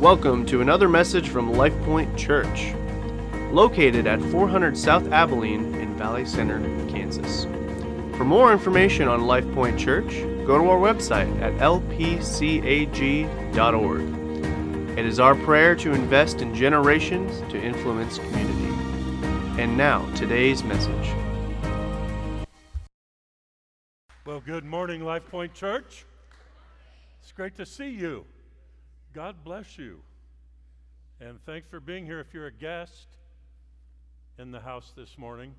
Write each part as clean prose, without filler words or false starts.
Welcome to another message from LifePoint Church, located at 400 South Abilene in Valley Center, Kansas. For more information on LifePoint Church, go to our website at lpcag.org. It is our prayer to invest in generations to influence community. And now, today's message. Well, good morning, LifePoint Church. It's great to see you. God bless you. And thanks for being here. If you're a guest in the house this morning,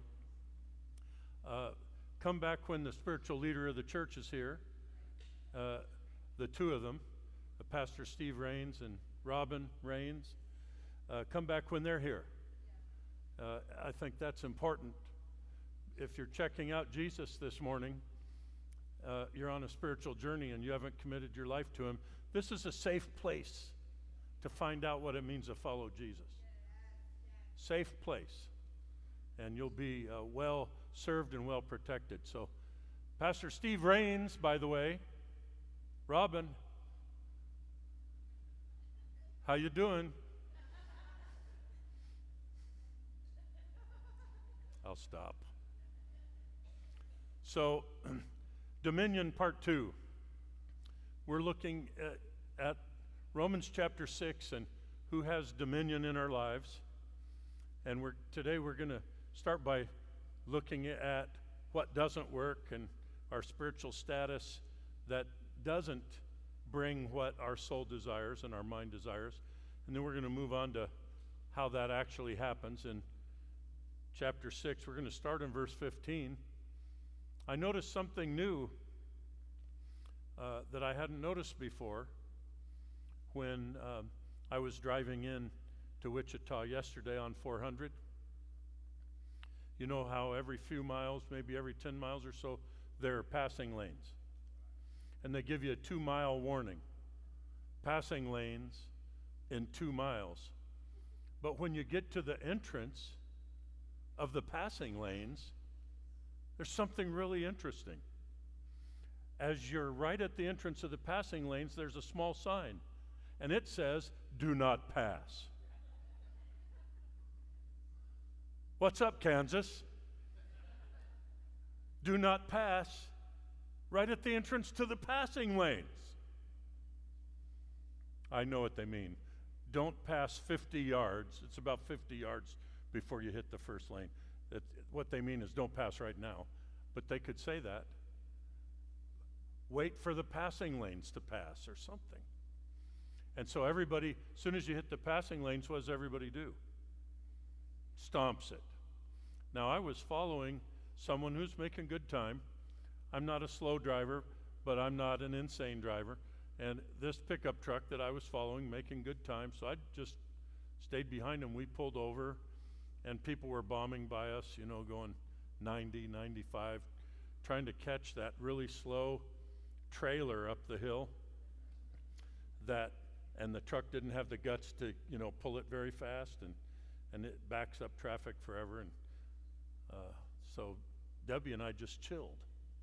come back when the spiritual leader of the church is here. The two of them, Pastor Steve Rains and Robin Rains. Come back when they're here. I think that's important. If you're checking out Jesus this morning, you're on a spiritual journey and you haven't committed your life to him, this is a safe place to find out what it means to follow Jesus. Safe place. And you'll be well served and well protected. So, Pastor Steve Rains, by the way, Robin, how you doing? I'll stop. So, Dominion Part 2. We're looking at Romans chapter 6 and who has dominion in our lives. And today we're going to start by looking at what doesn't work and our spiritual status that doesn't bring what our soul desires and our mind desires. And then we're going to move on to how that actually happens. In chapter 6, we're going to start in verse 15. I noticed something new that I hadn't noticed before when I was driving in to Wichita yesterday on 400. You know how every few miles, maybe every 10 miles or so, there are passing lanes. And they give you a 2-mile warning. Passing lanes in 2 miles. But when you get to the entrance of the passing lanes, there's something really interesting. As you're right at the entrance of the passing lanes, there's a small sign, and it says, "Do not pass." What's up, Kansas? Do not pass right at the entrance to the passing lanes. I know what they mean. Don't pass 50 yards. It's about 50 yards before you hit the first lane. What they mean is don't pass right now. But they could say that. Wait for the passing lanes to pass or something. And so everybody, as soon as you hit the passing lanes, what does everybody do? Stomps it. Now, I was following someone who's making good time. I'm not a slow driver, but I'm not an insane driver. And this pickup truck that I was following, making good time, so I just stayed behind him. We pulled over, and people were bombing by us, going 90, 95, trying to catch that really slow trailer up the hill and the truck didn't have the guts to pull it very fast, and it backs up traffic forever. And so Debbie and I just chilled.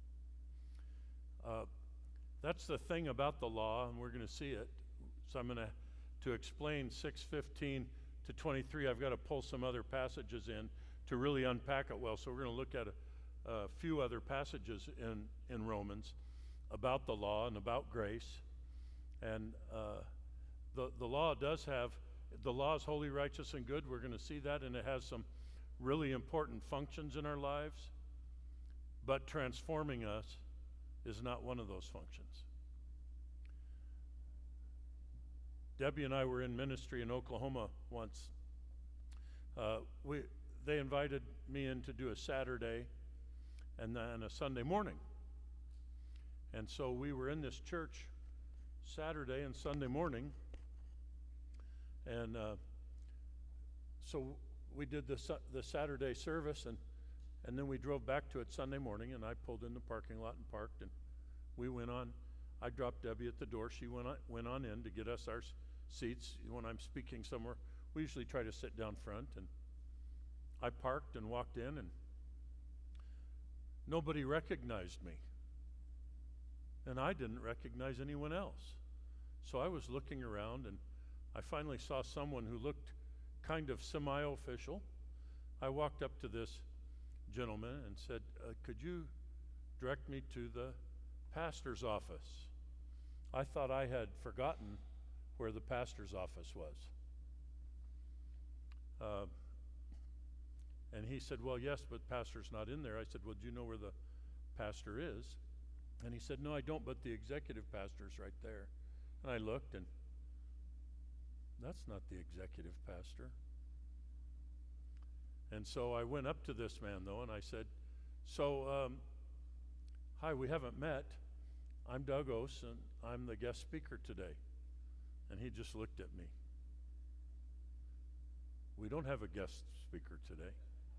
That's the thing about the law, and we're going to see it. So I'm going to explain 6:15 to 23. I've got to pull some other passages in to really unpack it well. So we're going to look at a few other passages in Romans about the law and about grace. And the law is holy, righteous, and good. We're going to see that, and it has some really important functions in our lives. But transforming us is not one of those functions. Debbie and I were in ministry in Oklahoma once. They invited me in to do a Saturday and then a Sunday morning. And so we were in this church Saturday and Sunday morning. And so we did the Saturday service, and then we drove back to it Sunday morning, and I pulled in the parking lot and parked, and we went on. I dropped Debbie at the door. She went on in to get us our seats. When I'm speaking somewhere, we usually try to sit down front, and I parked and walked in, and nobody recognized me. And I didn't recognize anyone else. So I was looking around, and I finally saw someone who looked kind of semi-official. I walked up to this gentleman and said, could you direct me to the pastor's office? I thought I had forgotten where the pastor's office was. And he said, well, yes, but pastor's not in there. I said, well, do you know where the pastor is? And he said, no, I don't, but the executive pastor's right there. And I looked, and that's not the executive pastor. And so I went up to this man, though, and I said, so, hi, we haven't met. I'm Doug Ose, and I'm the guest speaker today. And he just looked at me. We don't have a guest speaker today.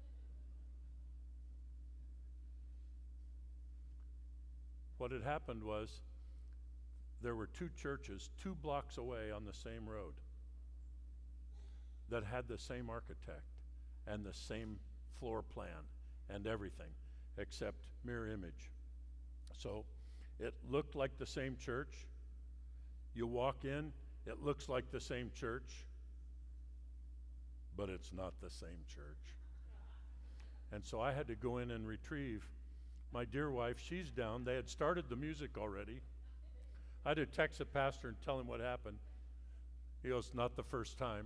What had happened was there were two churches 2 blocks away on the same road that had the same architect and the same floor plan and everything except mirror image. So it looked like the same church. You walk in, it looks like the same church, but it's not the same church. And so I had to go in and retrieve my dear wife. She's down. They had started the music already. I had to text the pastor and tell him what happened. He goes, not the first time.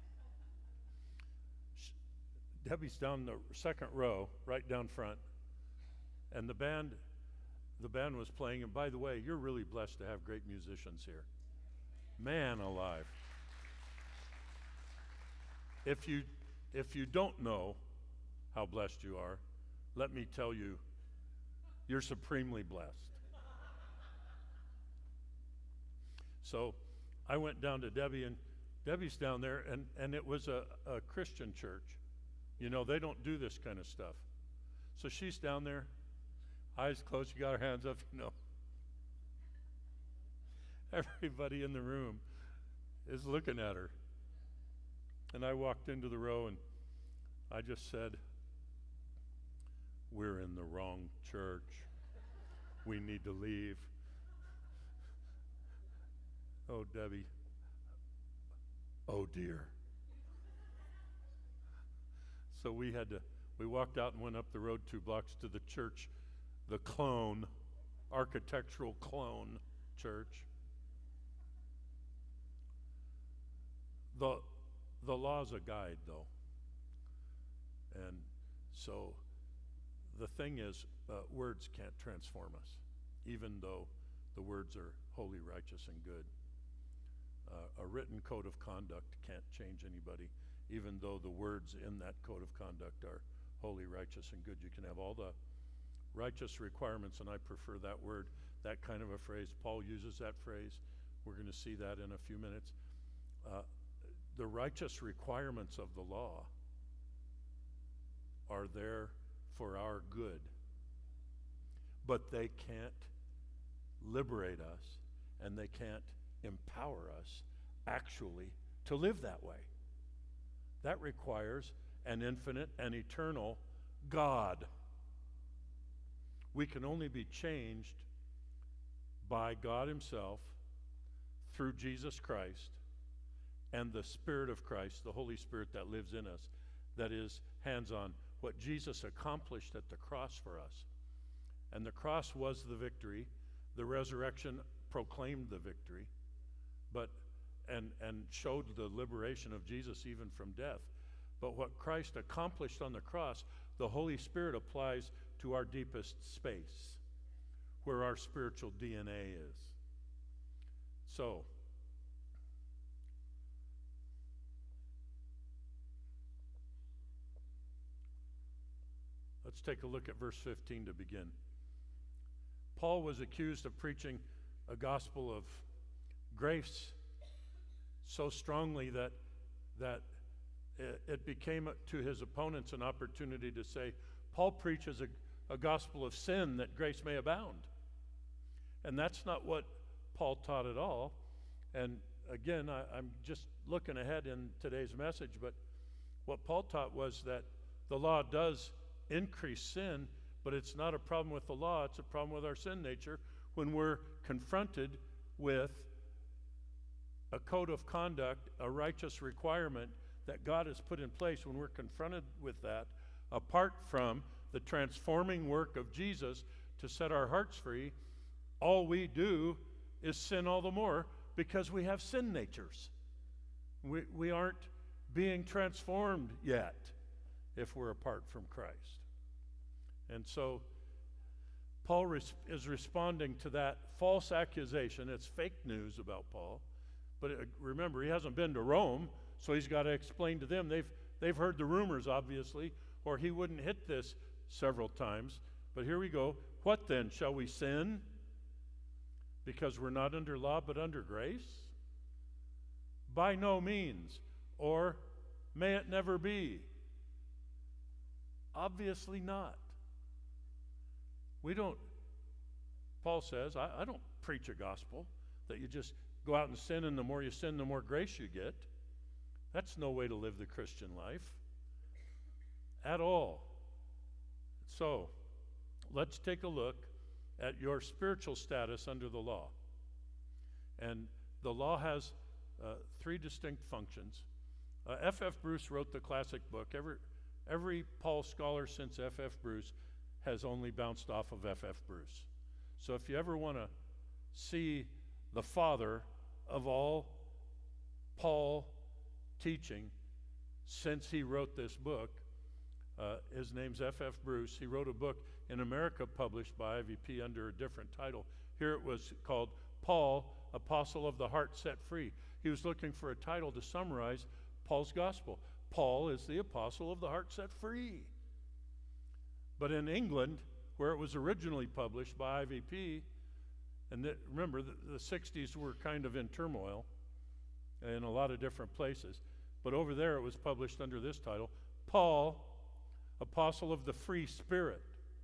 Debbie's down the second row, right down front. And the band was playing. And by the way, you're really blessed to have great musicians here. Man alive. If you don't know how blessed you are, let me tell you, you're supremely blessed. So I went down to Debbie, and Debbie's down there, and it was a Christian church. You know, they don't do this kind of stuff. So she's down there, eyes closed, she got her hands up, you know. Everybody in the room is looking at her. And I walked into the row, and I just said, we're in the wrong church. We need to leave. Oh, Debbie. Oh, dear. So we walked out and went up the road 2 blocks to the church, the clone, architectural clone church. The law's a guide, though. And so the thing is, words can't transform us, even though the words are holy, righteous, and good. A written code of conduct can't change anybody, even though the words in that code of conduct are holy, righteous, and good. You can have all the righteous requirements, and I prefer that word, that kind of a phrase. Paul uses that phrase. We're going to see that in a few minutes. The righteous requirements of the law are there for our good, but they can't liberate us, and they can't empower us actually to live that way. That requires an infinite and eternal God. We can only be changed by God Himself through Jesus Christ and the Spirit of Christ, the Holy Spirit that lives in us, that is hands-on. What Jesus accomplished at the cross for us. And the cross was the victory. The resurrection proclaimed the victory, and showed the liberation of Jesus even from death. But what Christ accomplished on the cross, the Holy Spirit applies to our deepest space, where our spiritual DNA is. So, let's take a look at verse 15 to begin. Paul was accused of preaching a gospel of grace so strongly that it became to his opponents an opportunity to say, Paul preaches a gospel of sin that grace may abound. And that's not what Paul taught at all. And again, I'm just looking ahead in today's message, but what Paul taught was that the law does increase sin, but it's not a problem with the law, it's a problem with our sin nature when we're confronted with a code of conduct, a righteous requirement that God has put in place when we're confronted with that, apart from the transforming work of Jesus to set our hearts free, all we do is sin all the more because we have sin natures. We aren't being transformed yet if we're apart from Christ. And so Paul is responding to that false accusation. It's fake news about Paul. But remember, he hasn't been to Rome, so he's got to explain to them. They've heard the rumors, obviously, or he wouldn't hit this several times. But here we go. What then? Shall we sin because we're not under law but under grace? By no means. Or may it never be. Obviously not. Paul says, I don't preach a gospel that you just go out and sin, and the more you sin, the more grace you get. That's no way to live the Christian life at all. So, let's take a look at your spiritual status under the law. And the law has three distinct functions. F.F. Bruce wrote the classic book. Every Paul scholar since F.F. Bruce has only bounced off of F.F. Bruce. So if you ever want to see the father of all Paul teaching since he wrote this book, his name's F.F. Bruce. He wrote a book in America published by IVP under a different title. Here it was called Paul, Apostle of the Heart Set Free. He was looking for a title to summarize Paul's gospel. Paul is the apostle of the heart set free. But in England, where it was originally published by IVP, and remember, the 60s were kind of in turmoil in a lot of different places. But over there, it was published under this title, Paul, Apostle of the Free Spirit.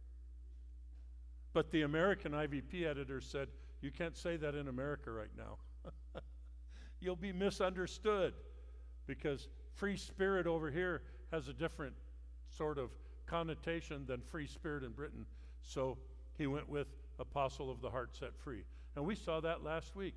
But the American IVP editor said, you can't say that in America right now. You'll be misunderstood because free spirit over here has a different sort of connotation than free spirit in Britain. So he went with Apostle of the Heart Set Free. And we saw that last week.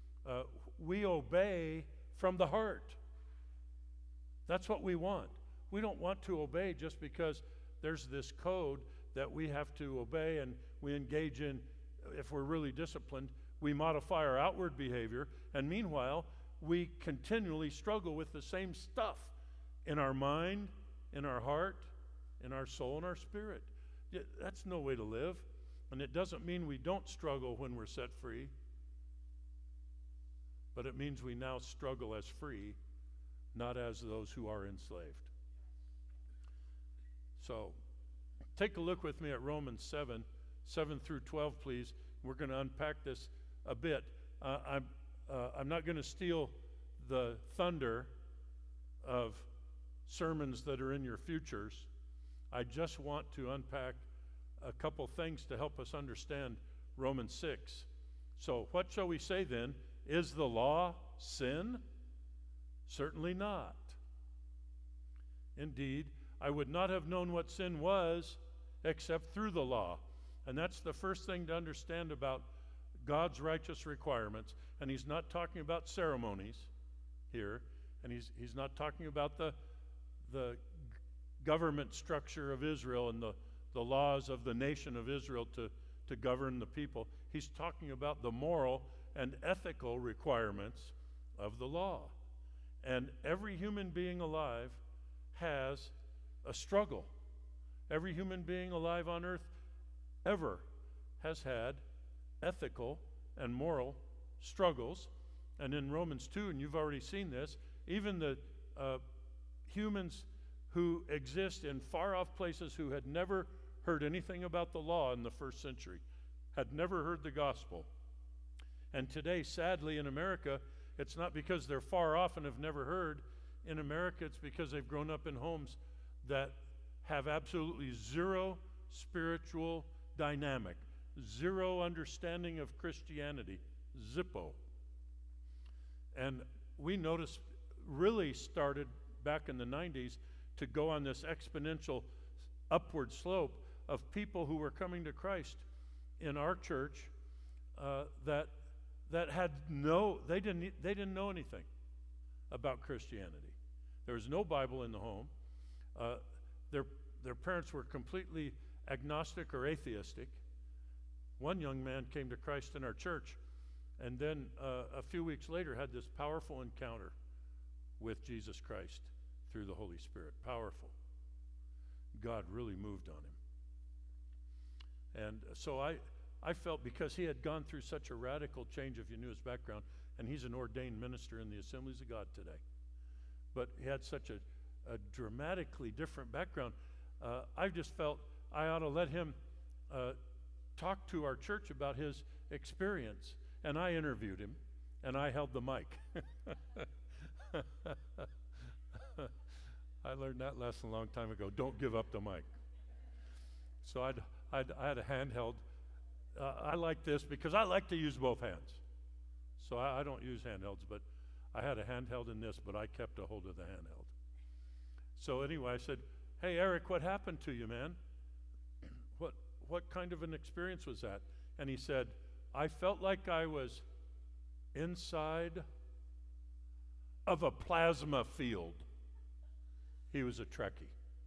We obey from the heart. That's what we want. We don't want to obey just because there's this code that we have to obey, and we engage in, if we're really disciplined, we modify our outward behavior, and meanwhile, we continually struggle with the same stuff in our mind, in our heart, in our soul, and our spirit. That's no way to live. And it doesn't mean we don't struggle when we're set free, but it means we now struggle as free, not as those who are enslaved. So, take a look with me at Romans 7 through 12, please. We're going to unpack this a bit. I'm not going to steal the thunder of sermons that are in your futures. I just want to unpack a couple things to help us understand Romans 6. So, what shall we say then? Is the law sin? Certainly not. Indeed, I would not have known what sin was except through the law. And that's the first thing to understand about God's righteous requirements. And he's not talking about ceremonies here. And he's not talking about the government structure of Israel and the laws of the nation of Israel to govern the people. He's talking about the moral and ethical requirements of the law. And every human being alive has a struggle. Every human being alive on earth ever has had ethical and moral struggles. And in Romans 2, and you've already seen this, even the humans who exist in far-off places who had never heard anything about the law in the first century, had never heard the gospel. And today, sadly, in America, it's not because they're far off and have never heard. In America, it's because they've grown up in homes that have absolutely zero spiritual dynamic, zero understanding of Christianity, zippo. And we noticed really started back in the 90s to go on this exponential upward slope of people who were coming to Christ in our church that that they didn't know anything about Christianity. There was no Bible in the home. Their parents were completely agnostic or atheistic. One young man came to Christ in our church, and then a few weeks later had this powerful encounter with Jesus Christ through the Holy Spirit. Powerful. God really moved on him. And so I felt, because he had gone through such a radical change, if you knew his background, and he's an ordained minister in the Assemblies of God today, but he had such a dramatically different background, I just felt I ought to let him talk to our church about his experience. And I interviewed him, and I held the mic. I learned that lesson a long time ago. Don't give up the mic. So I had a handheld. I like this because I like to use both hands. So I don't use handhelds, but I had a handheld in this, but I kept a hold of the handheld. So anyway, I said, "Hey, Eric, what happened to you, man? What kind of an experience was that?" And he said, "I felt like I was inside of a plasma field." He was a Trekkie.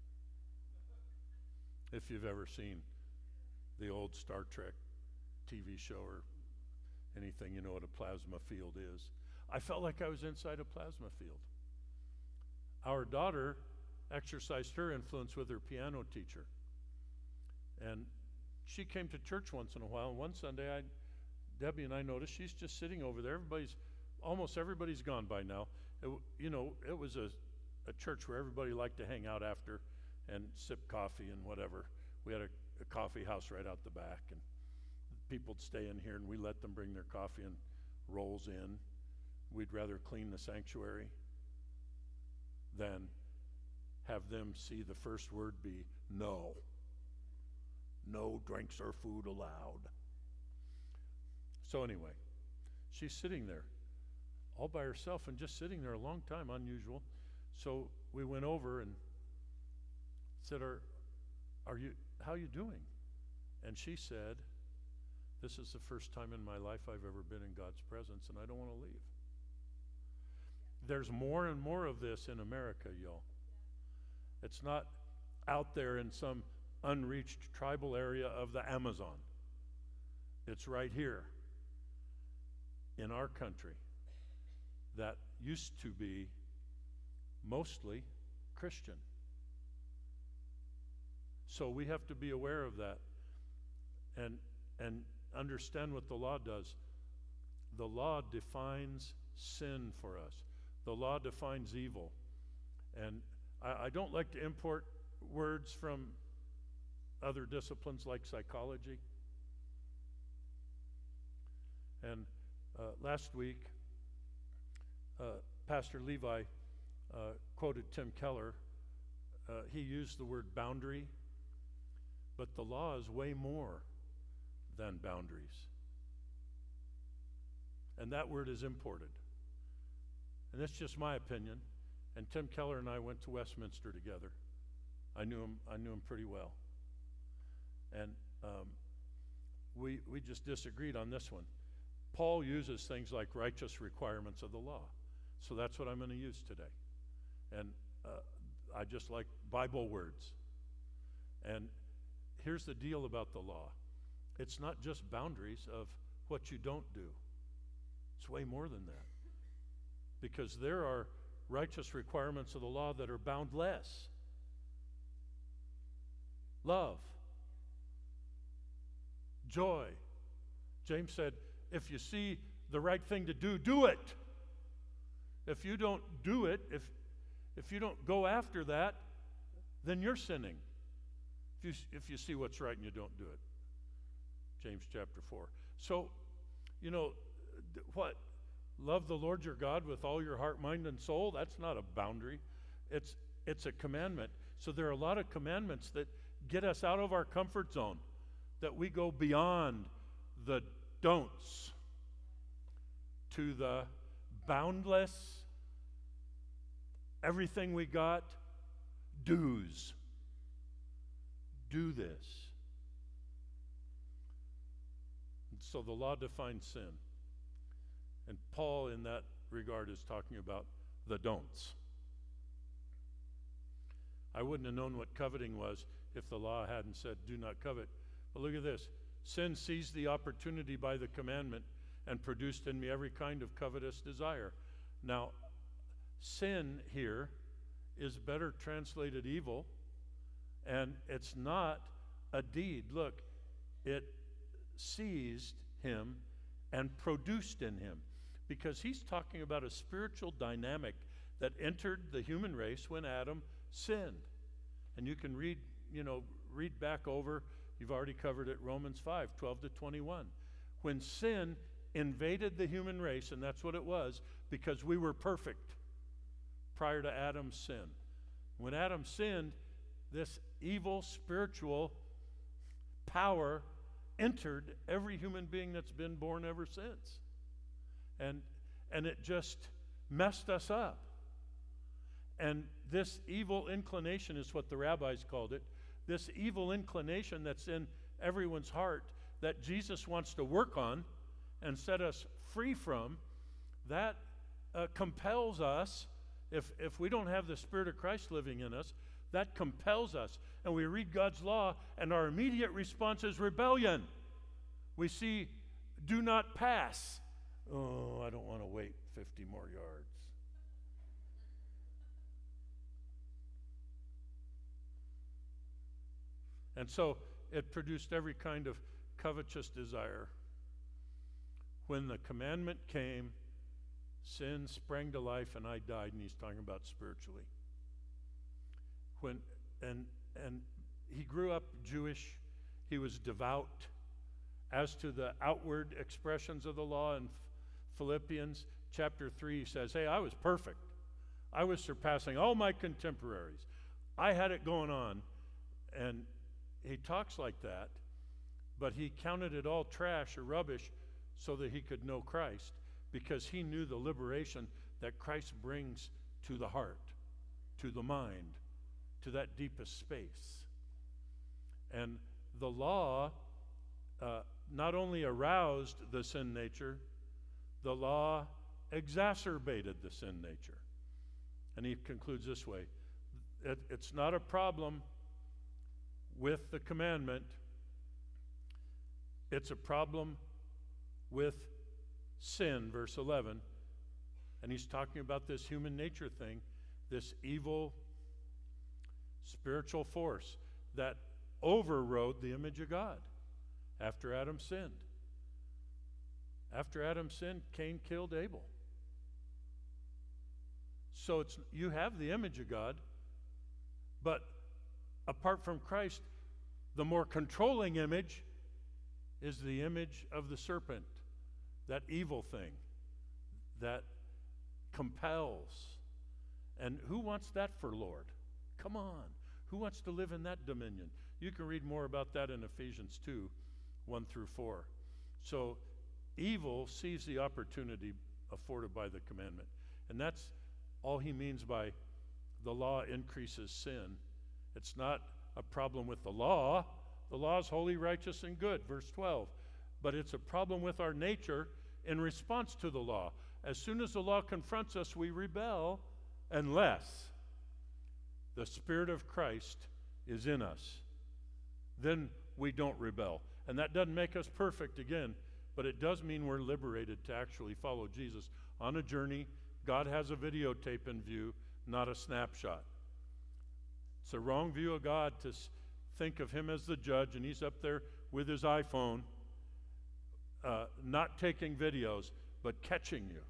If you've ever seen the old Star Trek TV show or anything, you know what a plasma field is. I felt like I was inside a plasma field. Our daughter exercised her influence with her piano teacher. And she came to church once in a while. And one Sunday, Debbie and I noticed she's just sitting over there. Almost everybody's gone by now. It was a church where everybody liked to hang out after and sip coffee and whatever. We had a coffee house right out the back, and people'd stay in here, and we let them bring their coffee and rolls in. We'd rather clean the sanctuary than have them see the first word be no. No drinks or food allowed. So anyway, she's sitting there all by herself and just sitting there a long time, unusual. So we went over and said, how you doing? And she said, "This is the first time in my life I've ever been in God's presence, and I don't want to leave." There's more and more of this in America, y'all. It's not out there in some unreached tribal area of the Amazon. It's right here in our country that used to be mostly Christian. So we have to be aware of that and understand what the law does. The law defines sin for us. The law defines evil. And I don't like to import words from other disciplines like psychology. And last week, Pastor Levi quoted Tim Keller. He used the word boundary, but the law is way more than boundaries. And that word is imported. And that's just my opinion. And Tim Keller and I went to Westminster together. I knew him pretty well. And we just disagreed on this one. Paul uses things like righteous requirements of the law. So that's what I'm going to use today. And I just like Bible words. And here's the deal about the law. It's not just boundaries of what you don't do. It's way more than that. Because there are righteous requirements of the law that are boundless. Love. Joy. James said, if you see the right thing to do, do it. If you don't do it, if you don't go after that, then you're sinning. If you see what's right and you don't do it. James chapter 4. So, what? Love the Lord your God with all your heart, mind, and soul? That's not a boundary. It's a commandment. So there are a lot of commandments that get us out of our comfort zone, that we go beyond the don'ts to the boundless, everything we got, do's. Do this. And so the law defines sin. Paul, in that regard, is talking about the don'ts. I wouldn't have known what coveting was if the law hadn't said, do not covet. But look at this. Sin seized the opportunity by the commandment and produced in me every kind of covetous desire. Now, sin here is better translated evil, and it's not a deed. Look, it seized him and produced in him, because he's talking about a spiritual dynamic that entered the human race when Adam sinned. And you can read back over, you've already covered it, Romans 5:12-21. When sin invaded the human race, and that's what it was, because we were perfect prior to Adam's sin. When Adam sinned, this evil spiritual power entered every human being that's been born ever since. And it just messed us up. And this evil inclination is what the rabbis called it. This evil inclination that's in everyone's heart that Jesus wants to work on and set us free from, that compels us. If we don't have the Spirit of Christ living in us, that compels us. And we read God's law, and our immediate response is rebellion. We see, do not pass. Oh, I don't want to wait 50 more yards. And so it produced every kind of covetous desire. When the commandment came, sin sprang to life and I died, and he's talking about spiritually. And he grew up Jewish. He was devout. As to the outward expressions of the law in Philippians chapter 3, he says, hey, I was perfect. I was surpassing all my contemporaries. I had it going on. And he talks like that, but he counted it all trash or rubbish so that he could know Christ, because he knew the liberation that Christ brings to the heart, to the mind, to that deepest space. And the law not only aroused the sin nature, the law exacerbated the sin nature. And he concludes this way: it's not a problem with the commandment, it's a problem with sin, verse 11. And he's talking about this human nature thing, this evil spiritual force that overrode the image of God after Adam sinned. After Adam sinned, Cain killed Abel. So you have the image of God, but apart from Christ, the more controlling image is the image of the serpent, that evil thing that compels. And who wants that for Lord? Come on. Who wants to live in that dominion? You can read more about that in Ephesians 2, 1-4. So evil sees the opportunity afforded by the commandment. And that's all he means by the law increases sin. It's not a problem with the law. The law is holy, righteous, and good, verse 12. But it's a problem with our nature in response to the law. As soon as the law confronts us, we rebel, unless the Spirit of Christ is in us. Then we don't rebel. And that doesn't make us perfect again, but it does mean we're liberated to actually follow Jesus on a journey. God has a videotape in view, not a snapshot. It's a wrong view of God to think of him as the judge, and he's up there with his iPhone, not taking videos, but catching you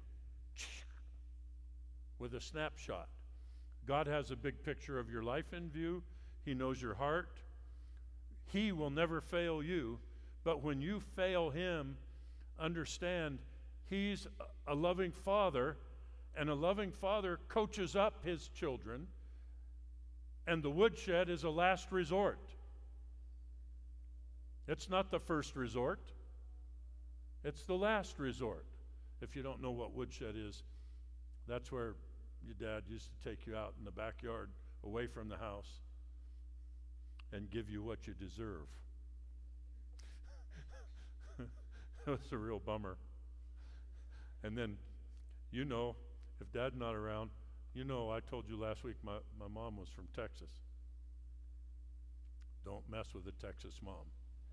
with a snapshot. God has a big picture of your life in view. He knows your heart. He will never fail you, but when you fail him, understand he's a loving father, and a loving father coaches up his children, and the woodshed is a last resort. It's not the first resort. It's the last resort. If you don't know what woodshed is, that's where your dad used to take you out in the backyard away from the house and give you what you deserve. It was a real bummer. And then You know, if Dad's not around, you know I told you last week my mom was from Texas. Don't mess with a Texas mom.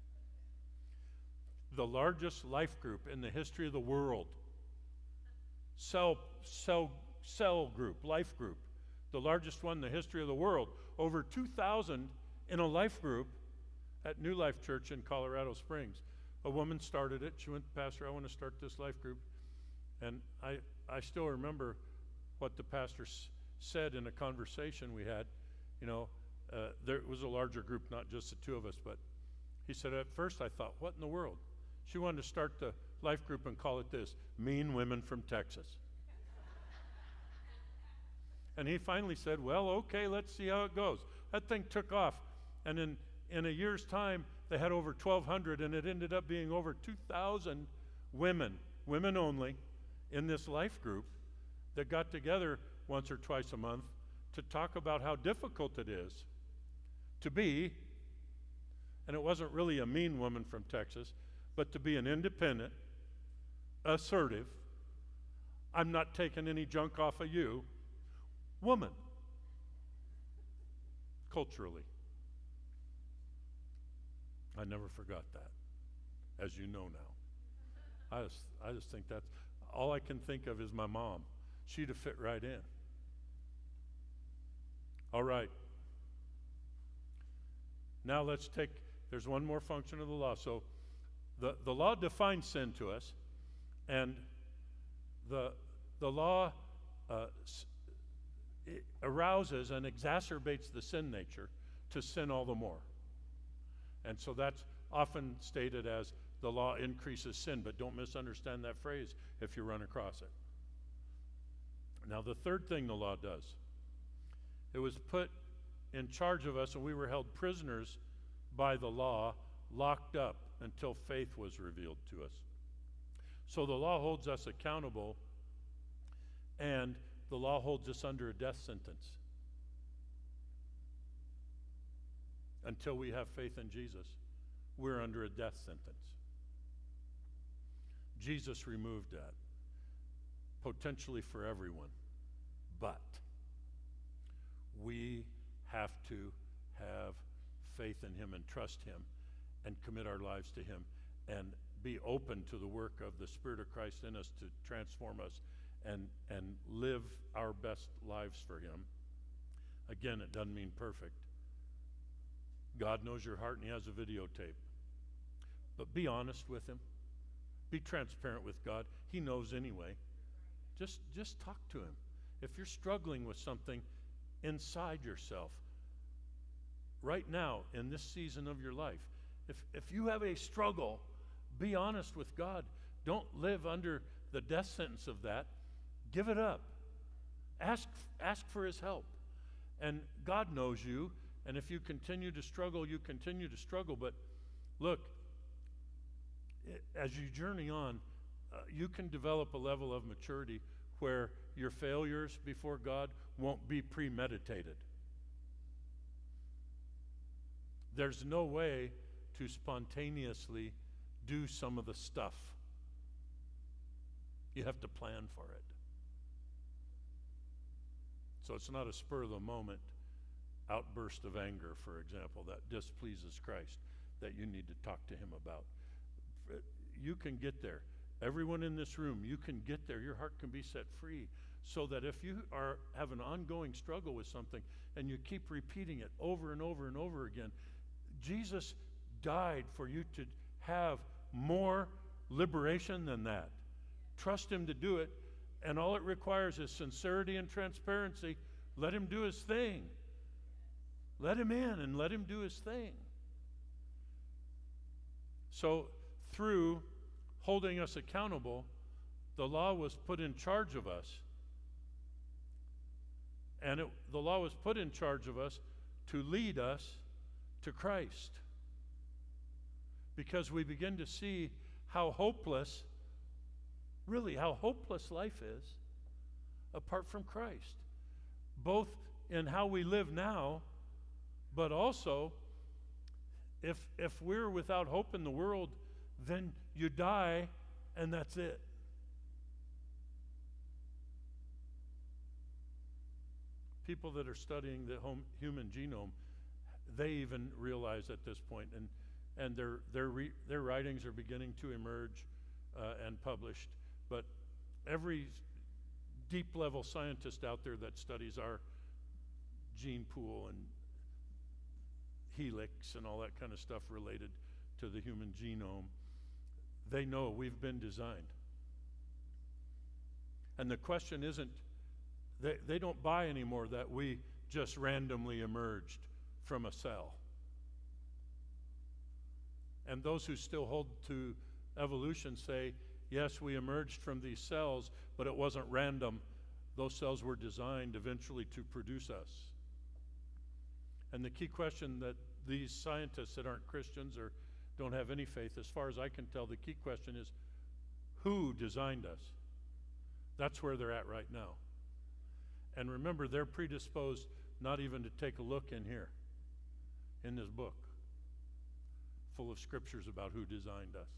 The largest life group in the history of the world, cell group, life group, the largest one in the history of the world, over 2,000 in a life group at New Life Church in Colorado Springs. A woman started it. She went, Pastor, I want to start this life group. And I still remember what the pastor said in a conversation we had. You know, there was a larger group, not just the two of us, but he said, at first I thought, what in the world? She wanted to start the life group and call it this, Mean Women from Texas. And he finally said, well, okay, let's see how it goes. That thing took off. And in a year's time, they had over 1,200, and it ended up being over 2,000 women only, in this life group that got together once or twice a month to talk about how difficult it is to be, and it wasn't really a mean woman from Texas, but to be an independent, assertive, I'm not taking any junk off of you, woman, culturally. I never forgot that, as you know now. I just think that's, all I can think of is my mom. She'd have fit right in. All right. Now let's take, there's one more function of the law. So the law defines sin to us, and the law it arouses and exacerbates the sin nature to sin all the more. And so that's often stated as the law increases sin, but don't misunderstand that phrase if you run across it. Now, the third thing the law does, it was put in charge of us, and we were held prisoners by the law, locked up until faith was revealed to us. So the law holds us accountable, and the law holds us under a death sentence until we have faith in Jesus. We're under a death sentence. Jesus removed that, potentially for everyone. But we have to have faith in him and trust him and commit our lives to him and be open to the work of the Spirit of Christ in us to transform us and live our best lives for him. Again, it doesn't mean perfect. God knows your heart and he has a videotape. But be honest with him. Be transparent with God. He knows anyway. Just talk to him. If you're struggling with something inside yourself, right now, in this season of your life, if you have a struggle, be honest with God. Don't live under the death sentence of that. Give it up. Ask for his help. And God knows you, and if you continue to struggle, you continue to struggle. But look, as you journey on, you can develop a level of maturity where your failures before God won't be premeditated. There's no way to spontaneously do some of the stuff. You have to plan for it. So it's not a spur of the moment outburst of anger, for example, that displeases Christ that you need to talk to him about. You can get there. Everyone in this room, you can get there. Your heart can be set free so that if you have an ongoing struggle with something and you keep repeating it over and over and over again, Jesus died for you to have more liberation than that. Trust him to do it, and all it requires is sincerity and transparency. Let him do his thing. Let him in and let him do his thing. So through holding us accountable, the law was put in charge of us. And the law was put in charge of us to lead us to Christ. Because we begin to see how hopeless life is apart from Christ. Both in how we live now, but also if we're without hope in the world, then you die and that's it. people that are studying the human genome, they even realize at this point, and their writings are beginning to emerge and published. But every deep level scientist out there that studies our gene pool and helix and all that kind of stuff related to the human genome, they know we've been designed. And the question isn't, they don't buy anymore that we just randomly emerged from a cell. And those who still hold to evolution say, yes, we emerged from these cells, but it wasn't random. Those cells were designed eventually to produce us. And the key question that these scientists that aren't Christians or don't have any faith, as far as I can tell, the key question is, who designed us? That's where they're at right now. And remember, they're predisposed not even to take a look in here, in this book, full of scriptures about who designed us.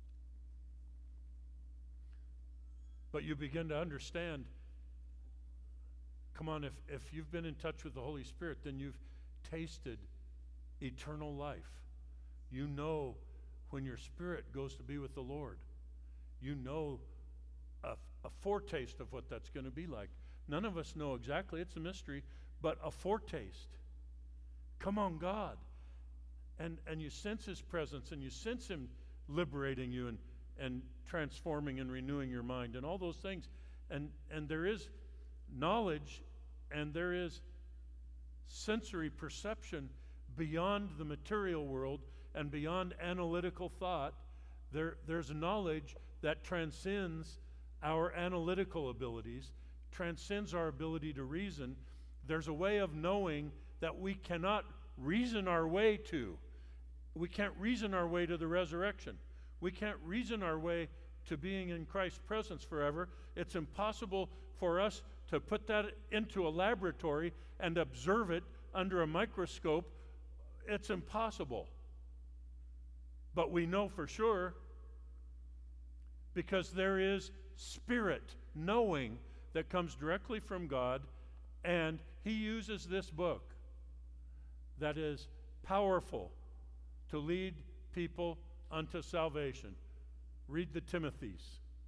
But you begin to understand, come on, if you've been in touch with the Holy Spirit, then you've tasted eternal life. You know when your spirit goes to be with the Lord, you know a foretaste of what that's going to be like. None of us know exactly, it's a mystery, but a foretaste. Come on, God. And you sense His presence, and you sense Him liberating you and transforming and renewing your mind and all those things. And there is knowledge and there is sensory perception beyond the material world and beyond analytical thought. There's knowledge that transcends our analytical abilities, transcends our ability to reason. There's a way of knowing that we cannot reason our way to. We can't reason our way to the resurrection. We can't reason our way to being in Christ's presence forever. It's impossible for us to put that into a laboratory and observe it under a microscope. It's impossible. But we know for sure, because there is spirit knowing that comes directly from God, and He uses this book that is powerful to lead people unto salvation. Read the Timothys.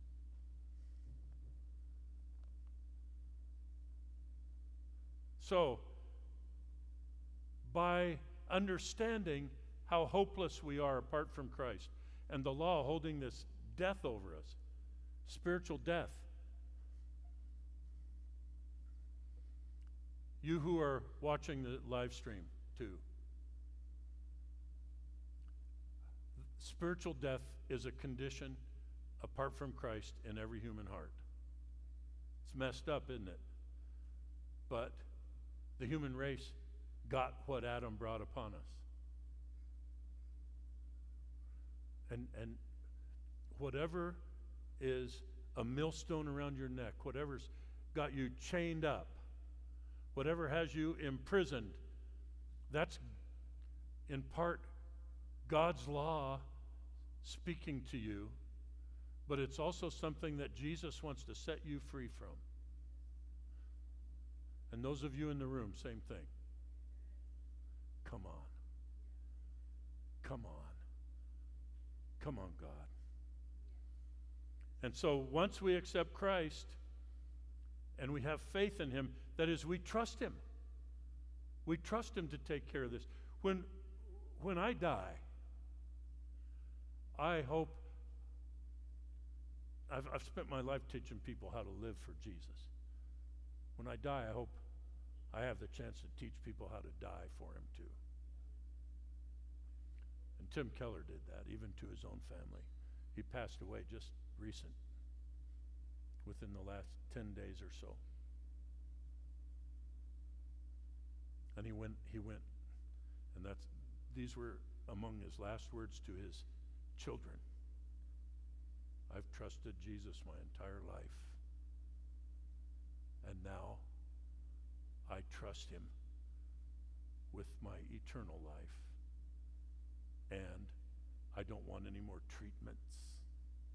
So, by understanding how hopeless we are apart from Christ, and the law holding this death over us, spiritual death, you who are watching the live stream too, spiritual death is a condition apart from Christ in every human heart. It's messed up, isn't it? But the human race got what Adam brought upon us. And whatever is a millstone around your neck, whatever's got you chained up, whatever has you imprisoned, that's in part God's law speaking to you, but it's also something that Jesus wants to set you free from. And those of you in the room, same thing. Come on. Come on. Come on, God. And so once we accept Christ and we have faith in Him, that is, we trust Him. We trust Him to take care of this. When I die, I hope, I've spent my life teaching people how to live for Jesus. When I die, I hope I have the chance to teach people how to die for Him too. And Tim Keller did that, even to his own family. He passed away just within the last 10 days or so. And he went, and these were among his last words to his children. I've trusted Jesus my entire life, and now I trust Him with my eternal life, and I don't want any more treatments.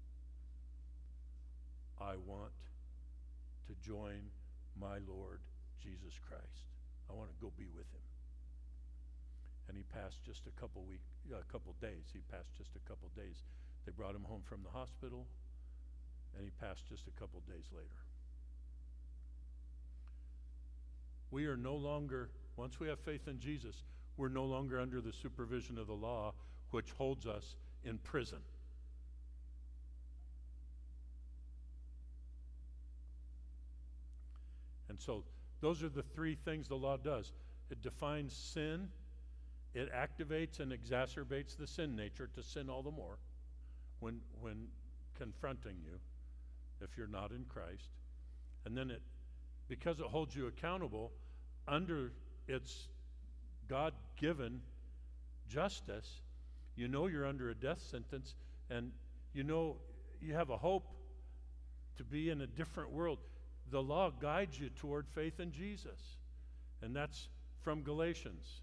I want to join my Lord Jesus Christ. I want to go be with him. And he passed just a couple days. He passed just a couple days. They brought him home from the hospital, and he passed just a couple days later. We are no longer, once we have faith in Jesus, we're no longer under the supervision of the law, which holds us in prison. And so those are the three things the law does. It defines sin, it activates and exacerbates the sin nature to sin all the more when confronting you if you're not in Christ. And then because it holds you accountable under its God-given justice, you know you're under a death sentence, and you know you have a hope to be in a different world. The law guides you toward faith in Jesus, and that's from Galatians.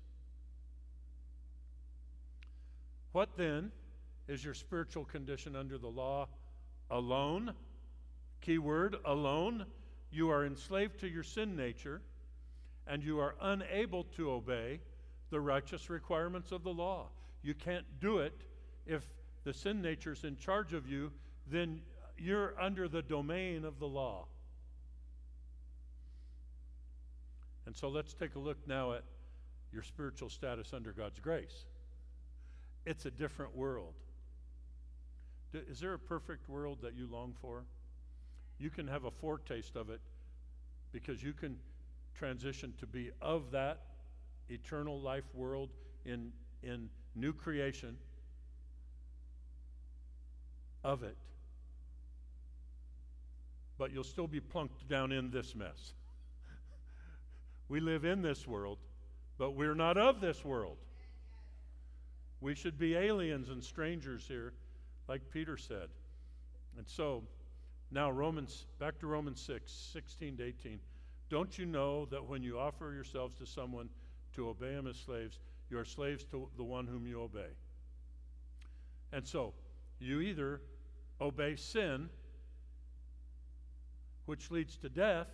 What then is your spiritual condition under the law? Alone. Key word, alone. You are enslaved to your sin nature, and you are unable to obey the righteous requirements of the law. You can't do it. If the sin nature is in charge of you, then you're under the domain of the law. And so let's take a look now at your spiritual status under God's grace. It's a different world. Is there a perfect world that you long for? You can have a foretaste of it because you can transition to be of that eternal life world in new creation of it. But you'll still be plunked down in this mess. We live in this world, but we're not of this world. We should be aliens and strangers here, like Peter said. And so, now back to Romans 6, 16 to 18. Don't you know that when you offer yourselves to someone to obey him as slaves, you are slaves to the one whom you obey? And so, you either obey sin, which leads to death,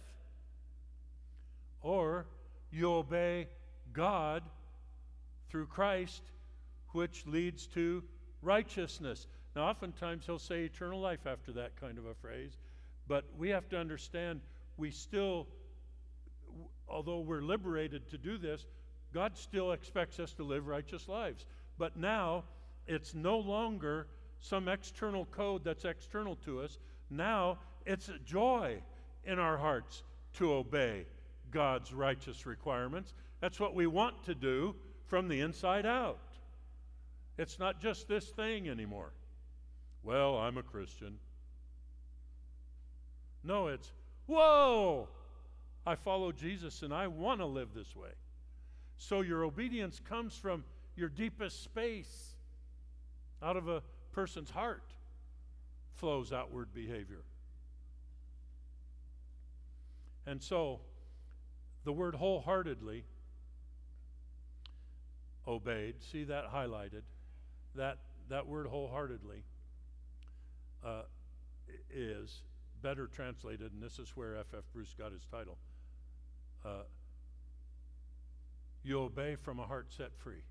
or you obey God through Christ, which leads to righteousness. Now, oftentimes he'll say eternal life after that kind of a phrase, but we have to understand we still, although we're liberated to do this, God still expects us to live righteous lives. But now it's no longer some external code that's external to us. Now it's a joy in our hearts to obey God's righteous requirements. That's what we want to do from the inside out. It's not just this thing anymore. Well, I'm a Christian. No, it's, whoa, I follow Jesus and I want to live this way. So your obedience comes from your deepest space. Out of a person's heart flows outward behavior. And so, the word wholeheartedly obeyed, see that highlighted, that word wholeheartedly is better translated, and this is where F.F. Bruce got his title. You obey from a heart set free.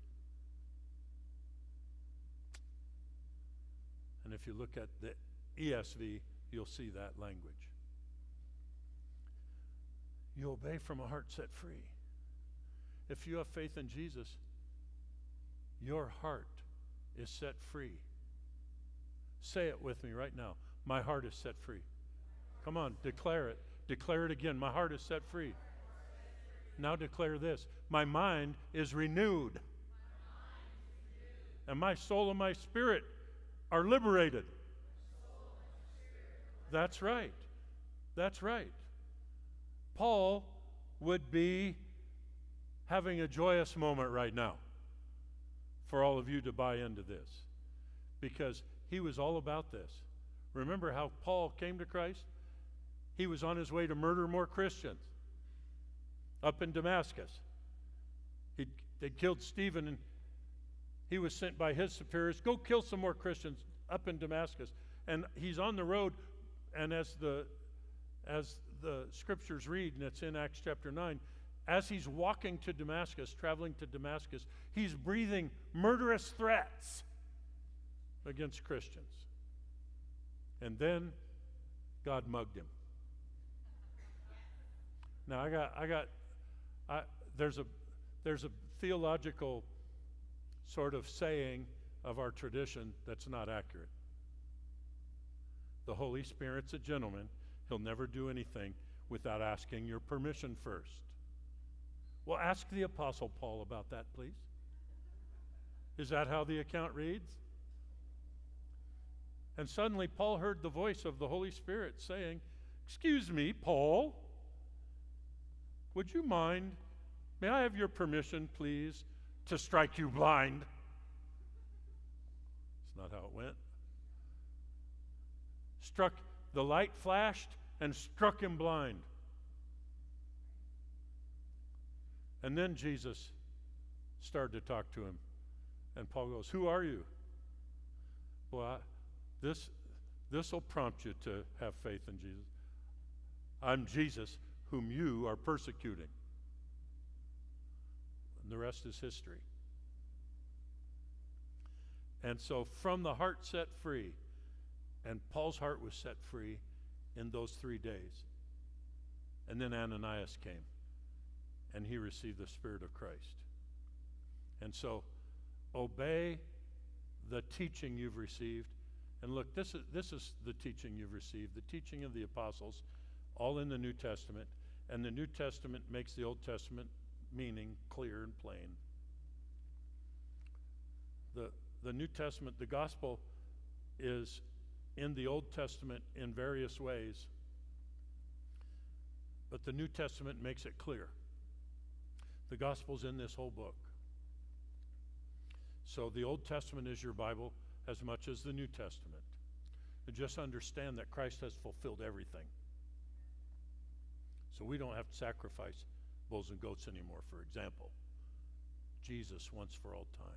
And if you look at the ESV, you'll see that language. You obey from a heart set free. If you have faith in Jesus, your heart is set free. Say it with me right now. My heart is set free. Come on, declare it. Declare it again. My heart is set free. Now declare this. My mind is renewed. And my soul and my spirit are liberated. That's right. That's right. Paul would be having a joyous moment right now for all of you to buy into this, because he was all about this. Remember how Paul came to Christ? He was on his way to murder more Christians up in Damascus. They'd killed Stephen, and he was sent by his superiors, go kill some more Christians up in Damascus. And he's on the road, and as the the scriptures read, and it's in Acts chapter 9, as he's walking to Damascus, traveling to Damascus, he's breathing murderous threats against Christians. And then God mugged him. Now there's a theological sort of saying of our tradition that's not accurate. The Holy Spirit's a gentleman. He'll never do anything without asking your permission first. Well, ask the Apostle Paul about that, please. Is that how the account reads? And suddenly Paul heard the voice of the Holy Spirit saying, "Excuse me, Paul, would you mind, may I have your permission, please, to strike you blind?" It's not how it went. The light flashed and struck him blind. And then Jesus started to talk to him. And Paul goes, "Who are you?" Well, this will prompt you to have faith in Jesus. "I'm Jesus, whom you are persecuting." And the rest is history. And so from the heart set free, and Paul's heart was set free in those 3 days. And then Ananias came, and he received the Spirit of Christ. And so obey the teaching you've received. And look, this is the teaching you've received, the teaching of the apostles, all in the New Testament. And the New Testament makes the Old Testament meaning clear and plain. The New Testament, the gospel is in the Old Testament in various ways, but the New Testament makes it clear. The gospel's in this whole book. So the Old Testament is your Bible as much as the New Testament. And just understand that Christ has fulfilled everything. So we don't have to sacrifice bulls and goats anymore, for example. Jesus once for all time.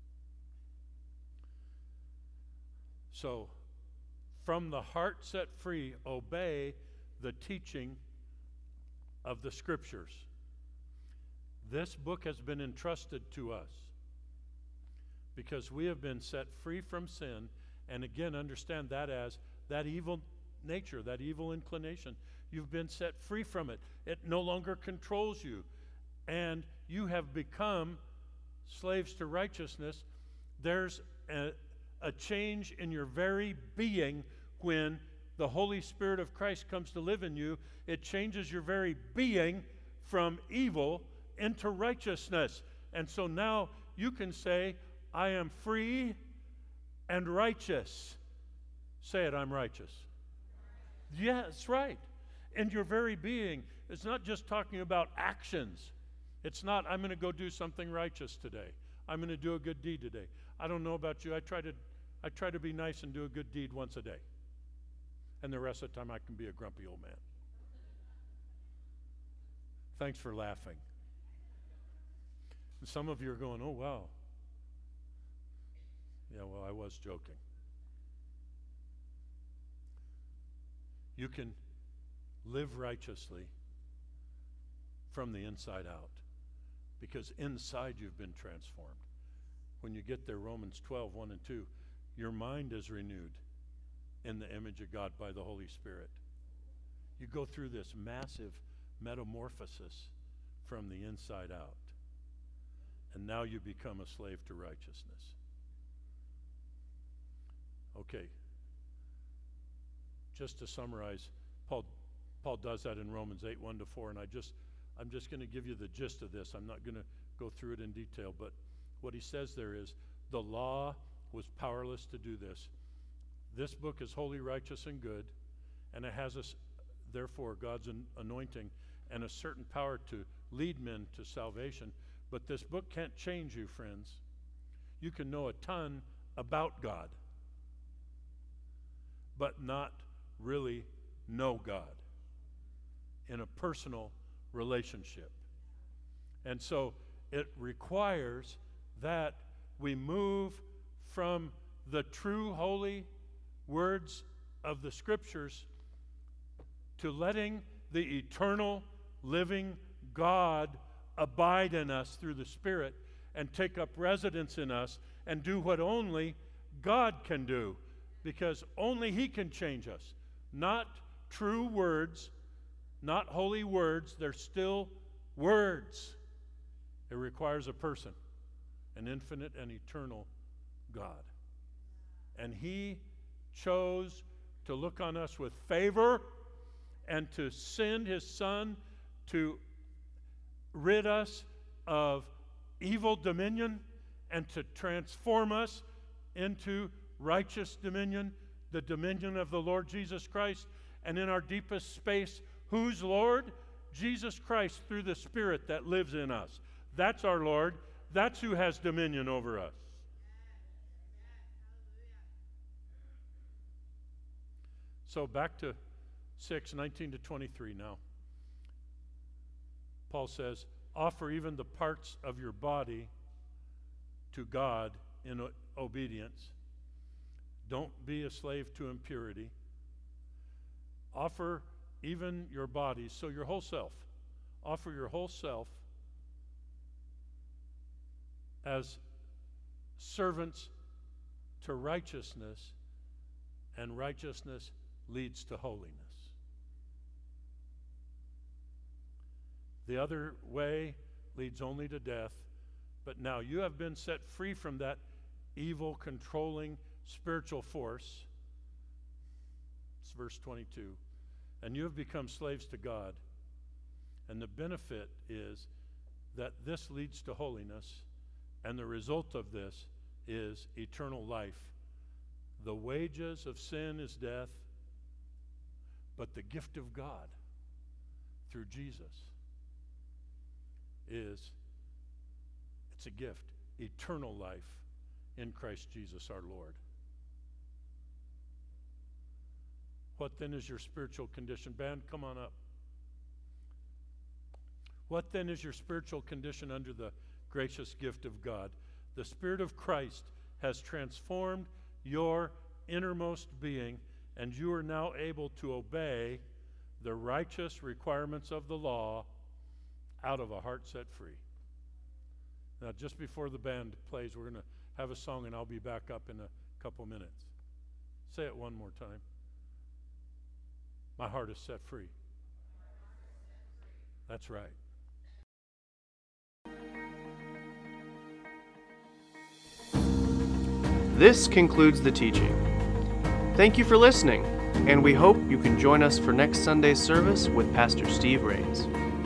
So, from the heart set free, obey the teaching of the Scriptures. This book has been entrusted to us because we have been set free from sin, and again, understand that as that evil nature, that evil inclination. You've been set free from it. It no longer controls you, and you have become slaves to righteousness. There's a change in your very being when the Holy Spirit of Christ comes to live in you. It changes your very being from evil into righteousness. And so now you can say, "I am free and righteous." Say it, "I'm righteous." Yeah, that's right. And your very being. It's not just talking about actions. It's not, "I'm going to go do something righteous today. I'm going to do a good deed today." I don't know about you. I try to be nice and do a good deed once a day. And the rest of the time I can be a grumpy old man. Thanks for laughing. And some of you are going, "Oh, wow." Yeah, well, I was joking. You can live righteously from the inside out because inside you've been transformed. When you get there, Romans 12, 1 and 2, your mind is renewed in the image of God by the Holy Spirit. You go through this massive metamorphosis from the inside out. And now you become a slave to righteousness. Okay. Just to summarize, Paul does that in Romans 8, 1 to 4, and I'm just going to give you the gist of this. I'm not going to go through it in detail, but what he says there is, the law was powerless to do this. This book is holy, righteous, and good, and it has us, therefore, God's anointing and a certain power to lead men to salvation. But this book can't change you, friends. You can know a ton about God, but not really know God in a personal relationship. And so it requires that we move from the true holy words of the Scriptures to letting the eternal, living God abide in us through the Spirit and take up residence in us and do what only God can do, because only He can change us. Not true words, not holy words, they're still words. It requires a person, an infinite and eternal God. And He chose to look on us with favor and to send His Son to rid us of evil dominion and to transform us into righteous dominion, the dominion of the Lord Jesus Christ. And in our deepest space, who's Lord? Jesus Christ, through the Spirit that lives in us. That's our Lord. That's who has dominion over us. So back to 6:19 to 23 now. Paul says, offer even the parts of your body to God in obedience. Don't be a slave to impurity. Offer even your bodies, so your whole self. Offer your whole self as servants to righteousness, and righteousness leads to holiness. The other way leads only to death, but now you have been set free from that evil, controlling spiritual force. It's verse 22. And you have become slaves to God. And the benefit is that this leads to holiness, and the result of this is eternal life. The wages of sin is death, but the gift of God through Jesus it's a gift, eternal life in Christ Jesus our Lord. What then is your spiritual condition? Band, come on up. What then is your spiritual condition under the gracious gift of God? The Spirit of Christ has transformed your innermost being, and you are now able to obey the righteous requirements of the law out of a heart set free. Now, just before the band plays, we're going to have a song, and I'll be back up in a couple minutes. Say it one more time. My heart is set free. That's right. This concludes the teaching. Thank you for listening, and we hope you can join us for next Sunday's service with Pastor Steve Rains.